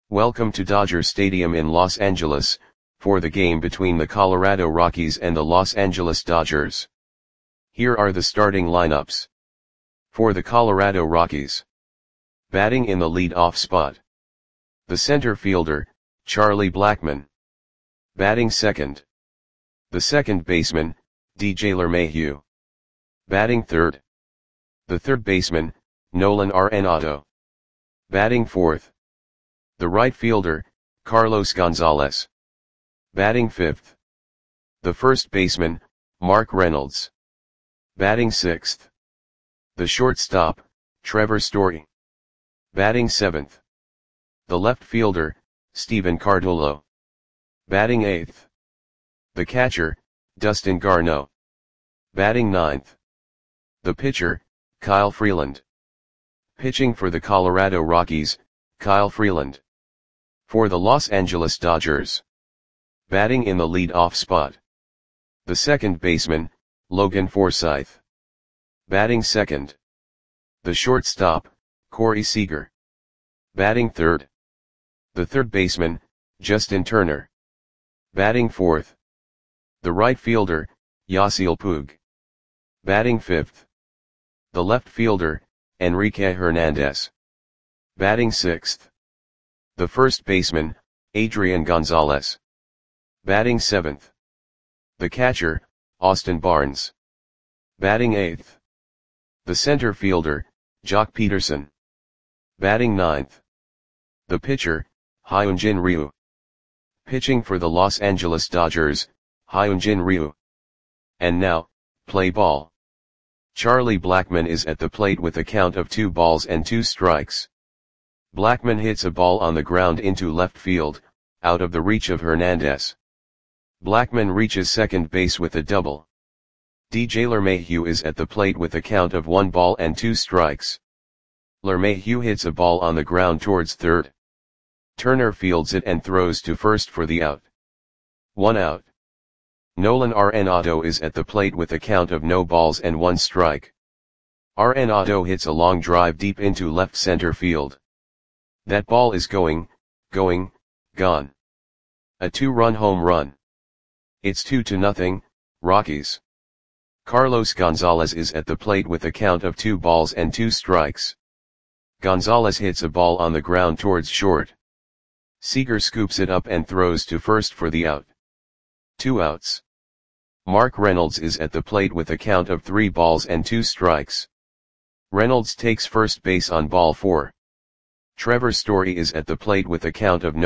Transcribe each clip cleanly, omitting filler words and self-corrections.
Welcome to Dodger Stadium in Los Angeles, for the game between the Colorado Rockies and the Los Angeles Dodgers. Here are the starting lineups. For the Colorado Rockies. Batting in the lead-off spot. The center fielder, Charlie Blackmon. Batting second. The second baseman, DJ LeMahieu. Batting third. The third baseman, Nolan Arenado. Batting fourth. The right fielder, Carlos Gonzalez. Batting fifth. The first baseman, Mark Reynolds. Batting sixth. The shortstop, Trevor Story. Batting seventh. The left fielder, Stephen Cardullo. Batting eighth. The catcher, Dustin Garneau. Batting ninth. The pitcher, Kyle Freeland. Pitching for the Colorado Rockies, Kyle Freeland. For the Los Angeles Dodgers. Batting in the lead-off spot. The second baseman, Logan Forsythe. Batting second. The shortstop, Corey Seager. Batting third. The third baseman, Justin Turner. Batting fourth. The right fielder, Yasiel Puig. Batting fifth. The left fielder, Enrique Hernandez. Batting sixth. The first baseman, Adrian Gonzalez. Batting seventh. The catcher, Austin Barnes. Batting eighth. The center fielder, Joc Pederson. Batting ninth. The pitcher, Hyunjin Ryu. Pitching for the Los Angeles Dodgers, Hyunjin Ryu. And now, play ball. Charlie Blackmon is at the plate with a count of 2-2 Blackmon hits a ball on the ground into left field, out of the reach of Hernandez. Blackmon reaches second base with a double. DJ LeMahieu is at the plate with a count of 1-2. LeMahieu hits a ball on the ground towards third. Turner fields it and throws to first for the out. 1 out. Nolan Arenado is at the plate with a count of 0-1. Arenado hits a long drive deep into left center field. That ball is gone. A 2-run home run. It's 2-0, Rockies. Carlos Gonzalez is at the plate with a count of 2-2. Gonzalez hits a ball on the ground towards short. Seager scoops it up and throws to first for the out. 2 outs. Mark Reynolds is at the plate with a count of 3-2. Reynolds takes first base on ball 4. Trevor Story is at the plate with a count of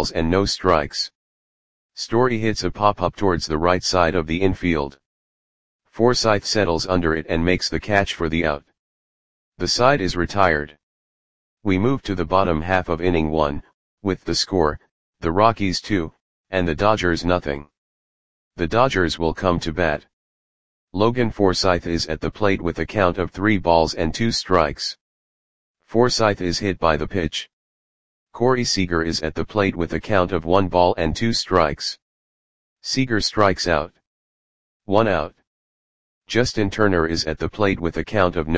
0-0. Story hits a pop-up towards the right side of the infield. Forsythe settles under it and makes the catch for the out. The side is retired. We move to the bottom half of inning 1, with the score, the Rockies 2, and the Dodgers nothing. The Dodgers will come to bat. Logan Forsythe is at the plate with a count of 3-2. Forsythe is hit by the pitch. Corey Seager is at the plate with a count of 1-2. Seager strikes out. 1 out. Justin Turner is at the plate with a count of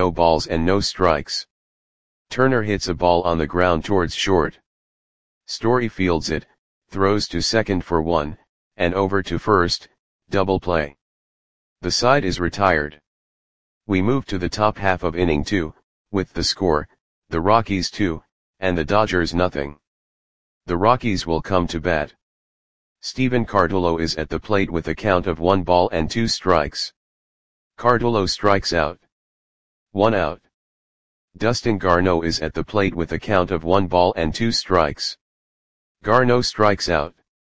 0-0. Turner hits a ball on the ground towards short. Story fields it, throws to second for 1, and over to first, double play. The side is retired. We move to the top half of inning 2, with the score, the Rockies 2, and the Dodgers nothing. The Rockies will come to bat. Stephen Cardullo is at the plate with a count of 1-2. Cardullo strikes out. 1 out. Dustin Garneau is at the plate with a count of 1-2. Garneau strikes out.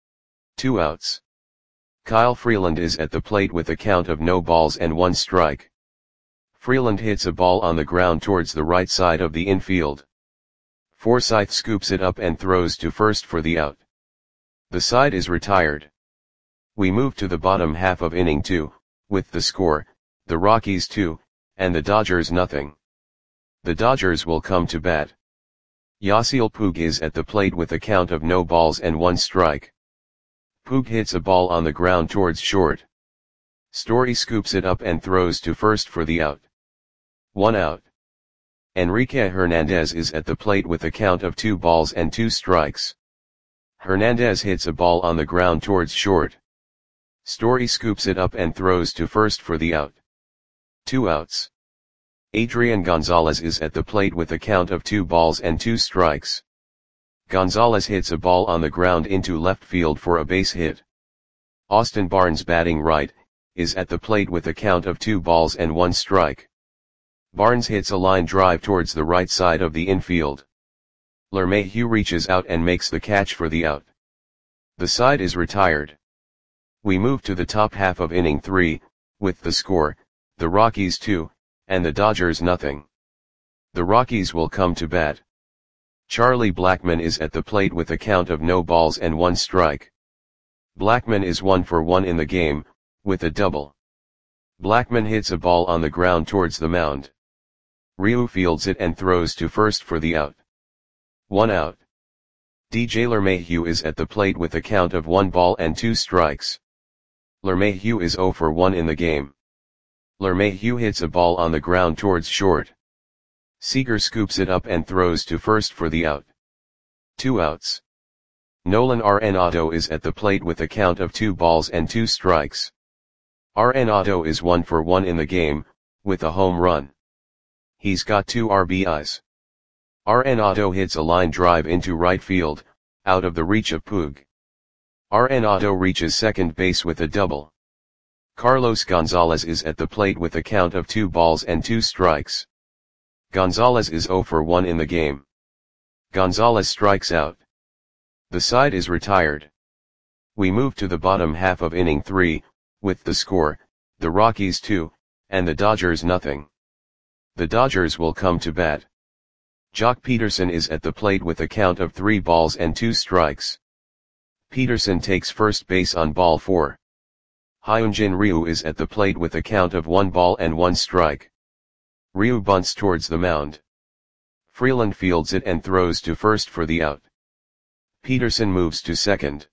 2 outs. Kyle Freeland is at the plate with a count of 0-1. Freeland hits a ball on the ground towards the right side of the infield. Forsythe scoops it up and throws to first for the out. The side is retired. We move to the bottom half of inning 2, with the score, the Rockies 2, and the Dodgers nothing. The Dodgers will come to bat. Yasiel Puig is at the plate with a count of 0-1. Puig hits a ball on the ground towards short. Story scoops it up and throws to first for the out. 1 out. Enrique Hernandez is at the plate with a count of 2-2. Hernandez hits a ball on the ground towards short. Story scoops it up and throws to first for the out. 2 outs. Adrian Gonzalez is at the plate with a count of 2 balls and 2 strikes. Gonzalez hits a ball on the ground into left field for a base hit. Austin Barnes, batting right, is at the plate with a count of 2 balls and 1 strike. Barnes hits a line drive towards the right side of the infield. LeMahieu reaches out and makes the catch for the out. The side is retired. We move to the top half of inning 3, with the score, the Rockies 2, and the Dodgers nothing. The Rockies will come to bat. Charlie Blackmon is at the plate with a count of no balls and 1 strike. Blackmon is 1 for 1 in the game, with a double. Blackmon hits a ball on the ground towards the mound. Ryu fields it and throws to first for the out. 1 out. DJ LeMahieu is at the plate with a count of 1 ball and 2 strikes. LeMahieu is 0 for 1 in the game. LeMahieu hits a ball on the ground towards short. Seager scoops it up and throws to first for the out. 2 outs. Nolan Arenado is at the plate with a count of 2 balls and 2 strikes. Arenado is 1 for 1 in the game, with a home run. He's got 2 RBIs. Arenado hits a line drive into right field, out of the reach of Puig. Arenado reaches second base with a double. Carlos Gonzalez is at the plate with a count of 2 balls and 2 strikes. Gonzalez is 0 for 1 in the game. Gonzalez strikes out. The side is retired. We move to the bottom half of inning 3, with the score, the Rockies 2, and the Dodgers nothing. The Dodgers will come to bat. Jock Peterson is at the plate with a count of 3 balls and 2 strikes. Peterson takes first base on ball 4. Hyunjin Ryu is at the plate with a count of 1 ball and 1 strike. Ryu bunts towards the mound. Freeland fields it and throws to first for the out. Peterson moves to second.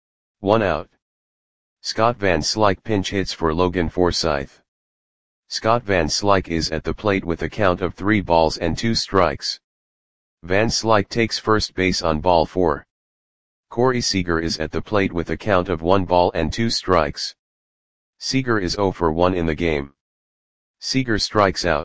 1 out. Scott Van Slyke pinch hits for Logan Forsythe. Scott Van Slyke is at the plate with a count of 3 balls and 2 strikes. Van Slyke takes first base on ball 4. Corey Seager is at the plate with a count of 1 ball and 2 strikes. Seager is 0 for 1 in the game. Seager strikes out.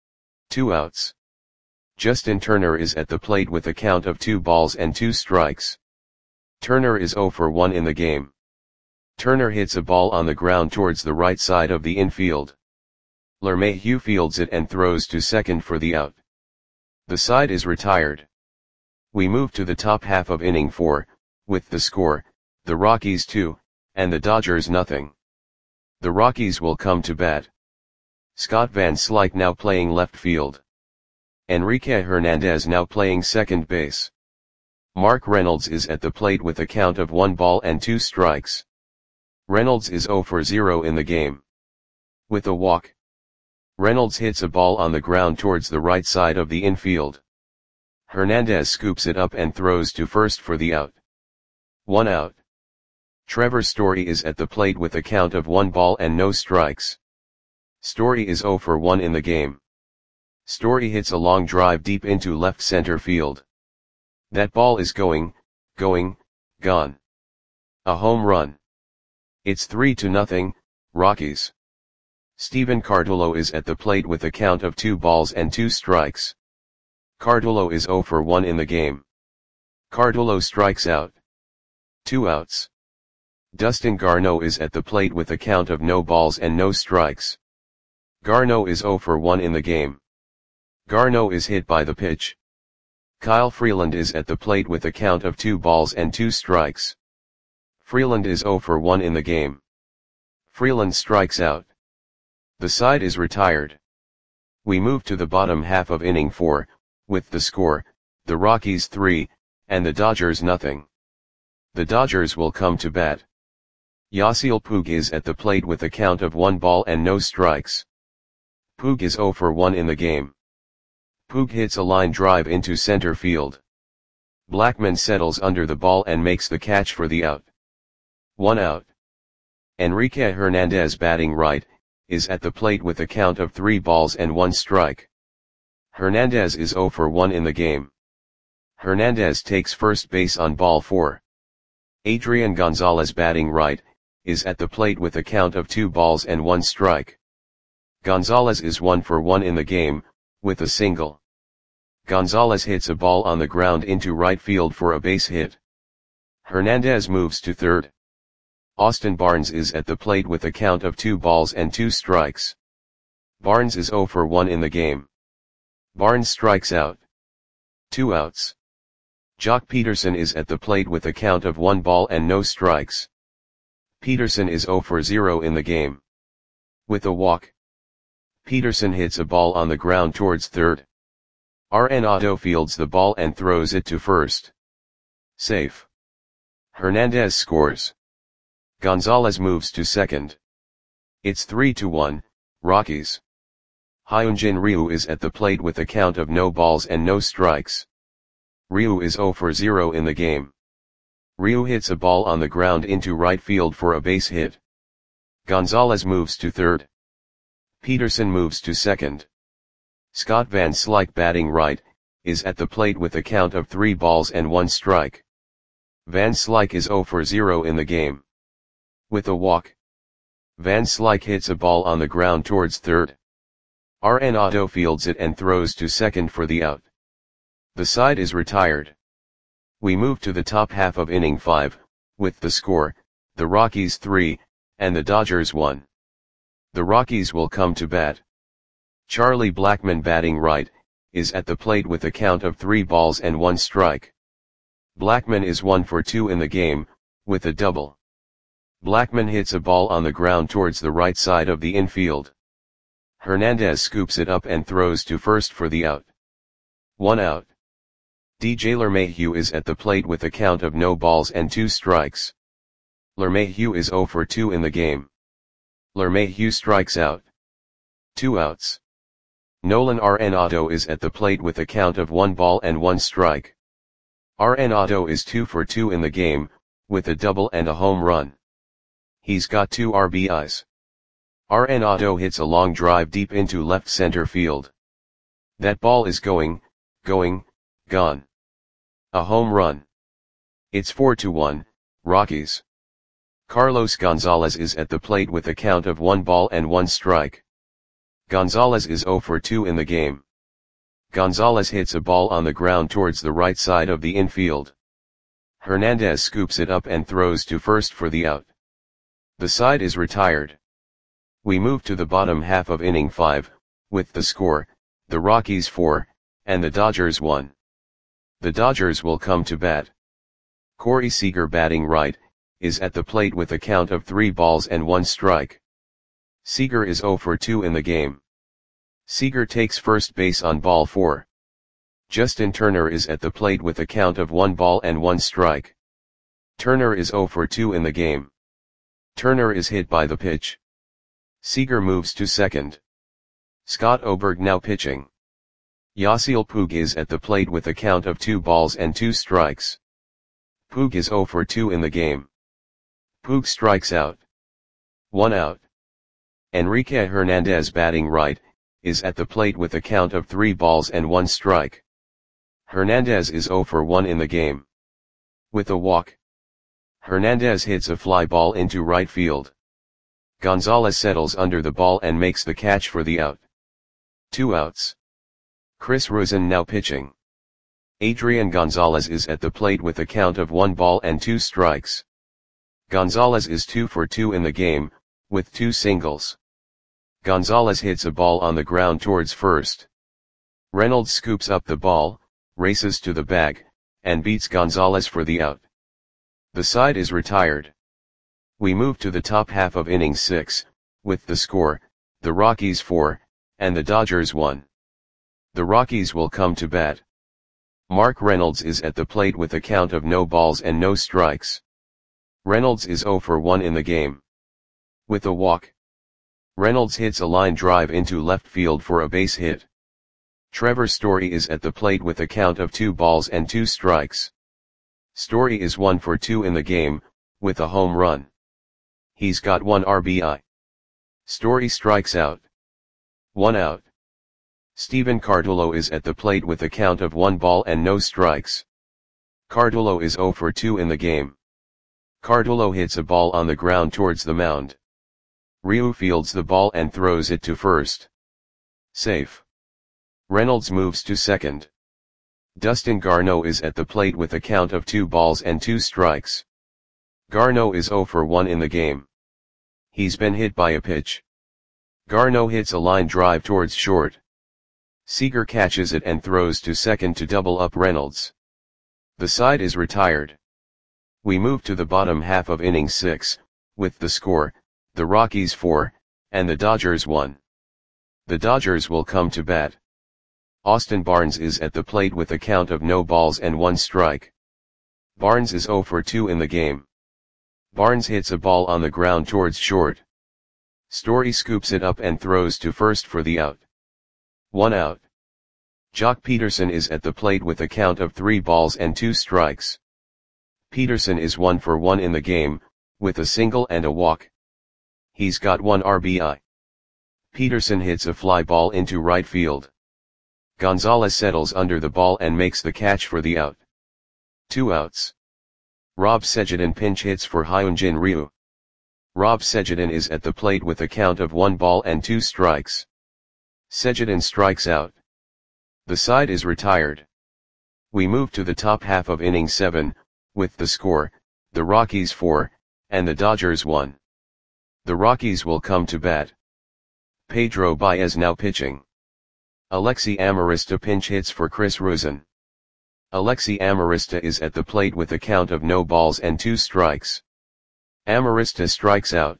2 outs. Justin Turner is at the plate with a count of 2 balls and 2 strikes. Turner is 0 for 1 in the game. Turner hits a ball on the ground towards the right side of the infield. LeMahieu fields it and throws to second for the out. The side is retired. We move to the top half of inning 4, with the score, the Rockies 2, and the Dodgers nothing. The Rockies will come to bat. Scott Van Slyke now playing left field. Enrique Hernandez now playing second base. Mark Reynolds is at the plate with a count of 1 ball and 2 strikes. Reynolds is 0 for 0 in the game. With a walk. Reynolds hits a ball on the ground towards the right side of the infield. Hernandez scoops it up and throws to first for the out. 1 out. Trevor Story is at the plate with a count of 1 ball and no strikes. Story is 0 for 1 in the game. Story hits a long drive deep into left center field. That ball is gone. A home run. It's 3-0, Rockies. Steven Cardullo is at the plate with a count of 2 balls and 2 strikes. Cardullo is 0 for 1 in the game. Cardullo strikes out. 2 outs. Dustin Garneau is at the plate with a count of no balls and no strikes. Garneau is 0 for 1 in the game. Garneau is hit by the pitch. Kyle Freeland is at the plate with a count of 2 balls and 2 strikes. Freeland is 0 for 1 in the game. Freeland strikes out. The side is retired. We move to the bottom half of inning 4, with the score, the Rockies 3, and the Dodgers nothing. The Dodgers will come to bat. Yasiel Puig is at the plate with a count of 1 ball and no strikes. Puig is 0 for 1 in the game. Puig hits a line drive into center field. Blackmon settles under the ball and makes the catch for the out. 1 out. Enrique Hernandez, batting right, is at the plate with a count of 3 balls and 1 strike. Hernandez is 0 for 1 in the game. Hernandez takes first base on ball 4. Adrian Gonzalez batting right, is at the plate with a count of 2 balls and 1 strike. Gonzalez is 1 for 1 in the game, with a single. Gonzalez hits a ball on the ground into right field for a base hit. Hernandez moves to third. Austin Barnes is at the plate with a count of 2 balls and 2 strikes. Barnes is 0 for 1 in the game. Barnes strikes out. 2 outs. Jock Peterson is at the plate with a count of 1 ball and no strikes. Peterson is 0 for 0 in the game. With a walk, Peterson hits a ball on the ground towards third. Arenado fields the ball and throws it to first. Safe. Hernandez scores. Gonzalez moves to second. It's 3-1, Rockies. Hyunjin Ryu is at the plate with a count of no balls and no strikes. Ryu is 0 for 0 in the game. Ryu hits a ball on the ground into right field for a base hit. Gonzalez moves to third. Peterson moves to second. Scott Van Slyke batting right, is at the plate with a count of 3 balls and 1 strike. Van Slyke is 0 for 0 in the game. With a walk, Van Slyke hits a ball on the ground towards third. Arenado fields it and throws to second for the out. The side is retired. We move to the top half of inning 5, with the score, the Rockies 3, and the Dodgers 1. The Rockies will come to bat. Charlie Blackmon batting right, is at the plate with a count of 3 balls and 1 strike. Blackmon is 1 for 2 in the game, with a double. Blackmon hits a ball on the ground towards the right side of the infield. Hernandez scoops it up and throws to first for the out. 1 out. DJ LeMahieu is at the plate with a count of no balls and 2 strikes. LeMahieu is 0 for 2 in the game. LeMahieu strikes out. 2 outs. Nolan Arenado is at the plate with a count of 1 ball and 1 strike. Arenado is 2 for 2 in the game, with a double and a home run. He's got 2 RBIs. Arenado hits a long drive deep into left center field. That ball is going, gone. A home run. It's 4-1, Rockies. Carlos Gonzalez is at the plate with a count of 1 ball and 1 strike. Gonzalez is 0 for 2 in the game. Gonzalez hits a ball on the ground towards the right side of the infield. Hernandez scoops it up and throws to first for the out. The side is retired. We move to the bottom half of inning 5, with the score, the Rockies 4, and the Dodgers 1. The Dodgers will come to bat. Corey Seager batting right, is at the plate with a count of 3 balls and 1 strike. Seager is 0 for 2 in the game. Seager takes first base on ball 4. Justin Turner is at the plate with a count of 1 ball and 1 strike. Turner is 0 for 2 in the game. Turner is hit by the pitch. Seager moves to second. Scott Oberg now pitching. Yasiel Puig is at the plate with a count of 2 balls and 2 strikes. Puig is 0 for 2 in the game. Puig strikes out. 1 out. Enrique Hernandez batting right, is at the plate with a count of 3 balls and 1 strike. Hernandez is 0 for 1 in the game. With a walk, Hernandez hits a fly ball into right field. Gonzalez settles under the ball and makes the catch for the out. 2 outs. Chris Rosen now pitching. Adrian Gonzalez is at the plate with a count of 1 ball and 2 strikes. Gonzalez is 2 for 2 in the game, with 2 singles. Gonzalez hits a ball on the ground towards first. Reynolds scoops up the ball, races to the bag, and beats Gonzalez for the out. The side is retired. We move to the top half of inning 6, with the score, the Rockies 4, and the Dodgers 1. The Rockies will come to bat. Mark Reynolds is at the plate with a count of no balls and no strikes. Reynolds is 0 for 1 in the game. With a walk, Reynolds hits a line drive into left field for a base hit. Trevor Story is at the plate with a count of 2 balls and 2 strikes. Story is 1 for 2 in the game, with a home run. He's got 1 RBI. Story strikes out. 1 out. Steven Cardullo is at the plate with a count of 1 ball and no strikes. Cardullo is 0 for 2 in the game. Cardullo hits a ball on the ground towards the mound. Ryu fields the ball and throws it to first. Safe. Reynolds moves to second. Dustin Garneau is at the plate with a count of 2 balls and 2 strikes. Garneau is 0 for 1 in the game. He's been hit by a pitch. Garneau hits a line drive towards short. Seager catches it and throws to second to double up Reynolds. The side is retired. We move to the bottom half of inning 6, with the score, the Rockies 4, and the Dodgers 1. The Dodgers will come to bat. Austin Barnes is at the plate with a count of no balls and 1 strike. Barnes is 0 for 2 in the game. Barnes hits a ball on the ground towards short. Story scoops it up and throws to first for the out. 1 out. Jock Peterson is at the plate with a count of 3 balls and 2 strikes. Peterson is 1 for 1 in the game, with a single and a walk. He's got 1 RBI. Peterson hits a fly ball into right field. Gonzalez settles under the ball and makes the catch for the out. 2 outs. Rob Sejadin pinch hits for Hyunjin Ryu. Rob Sejadin is at the plate with a count of 1 ball and 2 strikes. Sejadin strikes out. The side is retired. We move to the top half of inning 7, with the score, the Rockies 4, and the Dodgers 1. The Rockies will come to bat. Pedro Baez now pitching. Alexi Amarista pinch hits for Chris Rusin. Alexi Amarista is at the plate with a count of no balls and 2 strikes. Amarista strikes out.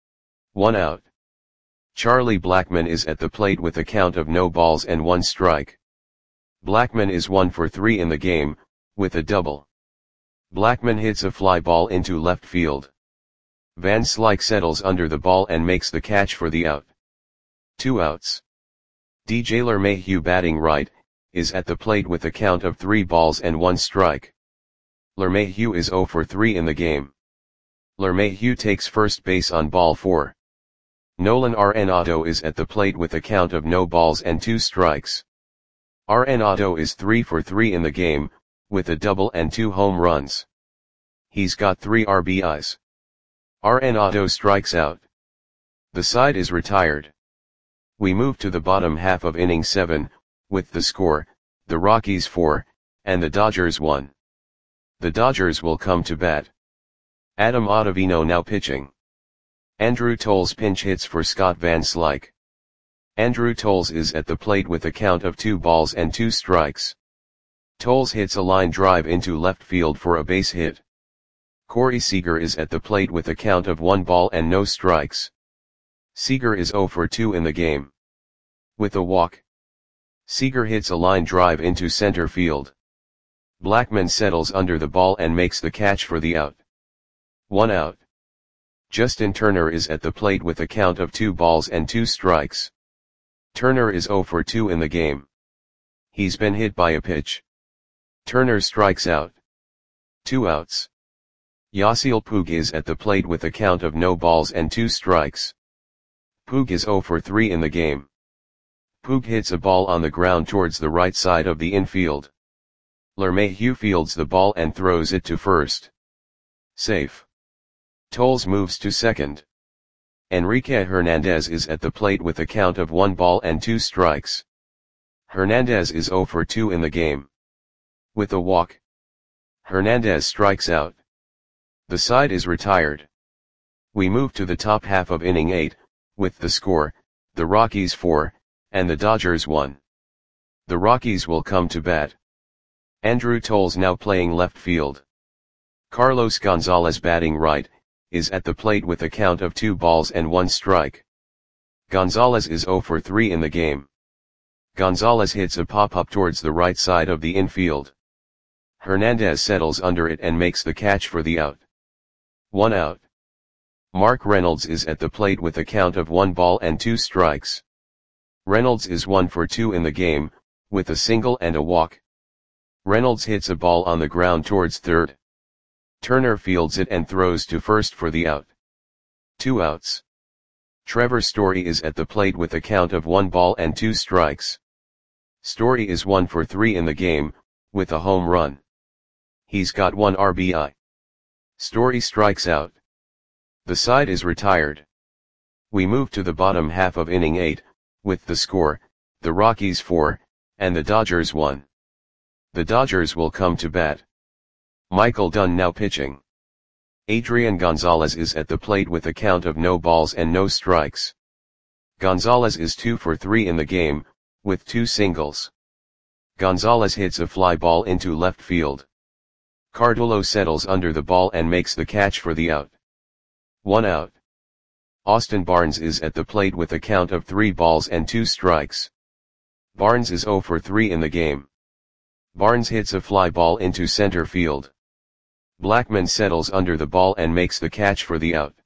1 out. Charlie Blackmon is at the plate with a count of no balls and 1 strike. Blackmon is 1 for 3 in the game, with a double. Blackmon hits a fly ball into left field. Van Slyke settles under the ball and makes the catch for the out. 2 outs. DJ LeMahieu batting right, is at the plate with a count of 3 balls and 1 strike. LeMahieu is 0 for 3 in the game. LeMahieu takes first base on ball 4. Nolan Arenado is at the plate with a count of no balls and 2 strikes. Arenado is 3 for 3 in the game, with a double and 2 home runs. He's got 3 RBIs. Arenado strikes out. The side is retired. We move to the bottom half of inning 7, with the score, the Rockies 4, and the Dodgers 1. The Dodgers will come to bat. Adam Ottavino now pitching. Andrew Toles pinch hits for Scott Van Slyke. Andrew Toles is at the plate with a count of 2 balls and 2 strikes. Toles hits a line drive into left field for a base hit. Corey Seager is at the plate with a count of 1 ball and no strikes. Seager is 0 for 2 in the game. With a walk. Seager hits a line drive into center field. Blackmon settles under the ball and makes the catch for the out. 1 out. Justin Turner is at the plate with a count of 2 balls and 2 strikes. Turner is 0 for 2 in the game. He's been hit by a pitch. Turner strikes out. 2 outs. Yasiel Puig is at the plate with a count of no balls and 2 strikes. Puig is 0 for 3 in the game. Puig hits a ball on the ground towards the right side of the infield. LeMahieu fields the ball and throws it to first. Safe. Toles moves to second. Enrique Hernandez is at the plate with a count of 1 ball and 2 strikes. Hernandez is 0 for 2 in the game. With a walk. Hernandez strikes out. The side is retired. We move to the top half of inning 8, with the score, the Rockies 4, and the Dodgers 1. The Rockies will come to bat. Andrew Toles now playing left field. Carlos Gonzalez batting right, is at the plate with a count of 2 balls and 1 strike. Gonzalez is 0 for 3 in the game. Gonzalez hits a pop-up towards the right side of the infield. Hernandez settles under it and makes the catch for the out. 1 out. Mark Reynolds is at the plate with a count of 1 ball and 2 strikes. Reynolds is 1 for 2 in the game, with a single and a walk. Reynolds hits a ball on the ground towards third. Turner fields it and throws to first for the out. 2 outs. Trevor Story is at the plate with a count of 1 ball and 2 strikes. Story is 1 for 3 in the game, with a home run. He's got 1 RBI. Story strikes out. The side is retired. We move to the bottom half of inning 8, with the score, the Rockies 4, and the Dodgers 1. The Dodgers will come to bat. Michael Dunn now pitching. Adrian Gonzalez is at the plate with a count of no balls and no strikes. Gonzalez is 2 for 3 in the game, with 2 singles. Gonzalez hits a fly ball into left field. Cardullo settles under the ball and makes the catch for the out. 1 out. Austin Barnes is at the plate with a count of 3 balls and 2 strikes. Barnes is 0 for 3 in the game. Barnes hits a fly ball into center field. Blackmon settles under the ball and makes the catch for the out.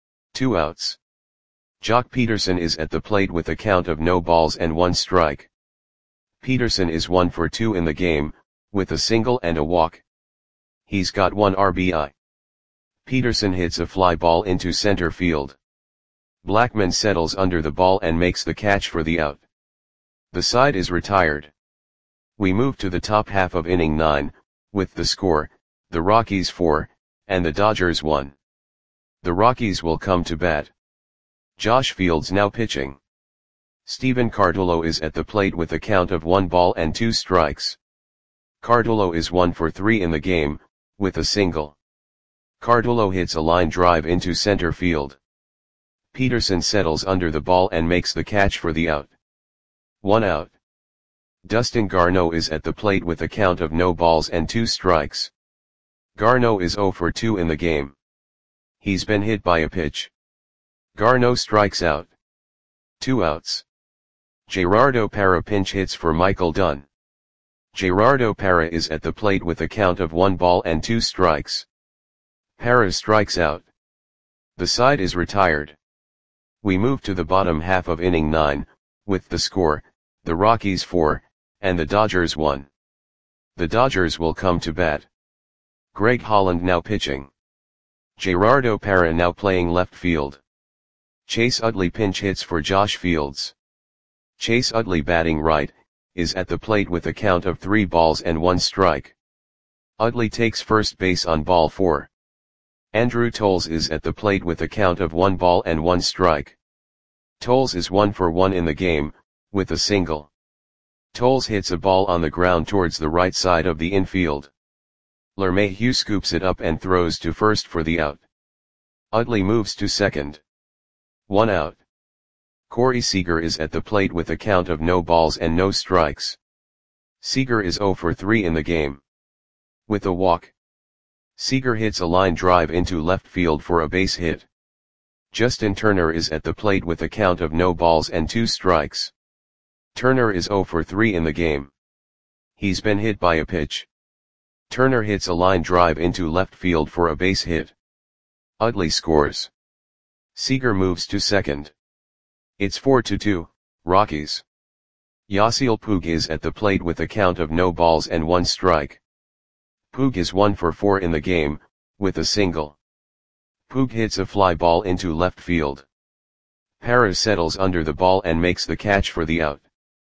2 outs. Jock Peterson is at the plate with a count of no balls and 1 strike. Peterson is 1 for 2 in the game, with a single and a walk. He's got 1 RBI. Peterson hits a fly ball into center field. Blackmon settles under the ball and makes the catch for the out. The side is retired. We move to the top half of inning 9, with the score, the Rockies 4, and the Dodgers 1. The Rockies will come to bat. Josh Fields now pitching. Stephen Cardullo is at the plate with a count of 1 ball and 2 strikes. Cardullo is 1 for 3 in the game, with a single. Cardullo hits a line drive into center field. Peterson settles under the ball and makes the catch for the out. 1 out. Dustin Garneau is at the plate with a count of no balls and 2 strikes. Garneau is 0 for 2 in the game. He's been hit by a pitch. Garneau strikes out. 2 outs. Gerardo Parra pinch hits for Michael Dunn. Gerardo Parra is at the plate with a count of 1 ball and 2 strikes. Parra strikes out. The side is retired. We move to the bottom half of inning 9, with the score, the Rockies 4, and the Dodgers 1. The Dodgers will come to bat. Greg Holland now pitching. Gerardo Parra now playing left field. Chase Utley pinch hits for Josh Fields. Chase Utley batting right, is at the plate with a count of 3 balls and 1 strike. Utley takes first base on ball 4. Andrew Toles is at the plate with a count of 1 ball and 1 strike. Toles is 1 for 1 in the game, with a single. Toles hits a ball on the ground towards the right side of the infield. LeMahieu scoops it up and throws to first for the out. Utley moves to second. 1 out. Corey Seager is at the plate with a count of no balls and no strikes. Seager is 0 for 3 in the game. With a walk. Seager hits a line drive into left field for a base hit. Justin Turner is at the plate with a count of no balls and 2 strikes. Turner is 0 for 3 in the game. He's been hit by a pitch. Turner hits a line drive into left field for a base hit. Utley scores. Seager moves to second. It's 4-2, Rockies. Yasiel Puig is at the plate with a count of no balls and 1 strike. Puig is 1 for 4 in the game, with a single. Puig hits a fly ball into left field. Parra settles under the ball and makes the catch for the out.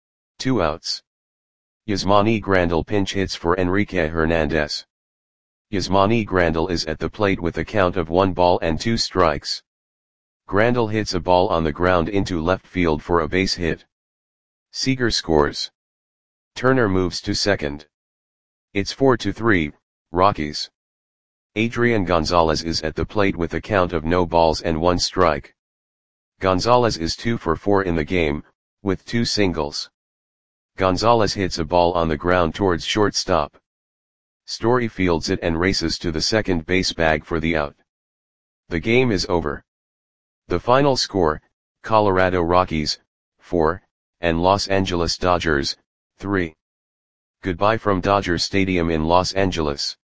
2 outs. Yasmani Grandal pinch hits for Enrique Hernandez. Yasmani Grandal is at the plate with a count of 1 ball and 2 strikes. Grandal hits a ball on the ground into left field for a base hit. Seager scores. Turner moves to second. It's 4-3, Rockies. Adrian Gonzalez is at the plate with a count of no balls and 1 strike. Gonzalez is 2 for 4 in the game, with 2 singles. Gonzalez hits a ball on the ground towards shortstop. Story fields it and races to the second base bag for the out. The game is over. The final score, Colorado Rockies, 4, and Los Angeles Dodgers, 3. Goodbye from Dodger Stadium in Los Angeles.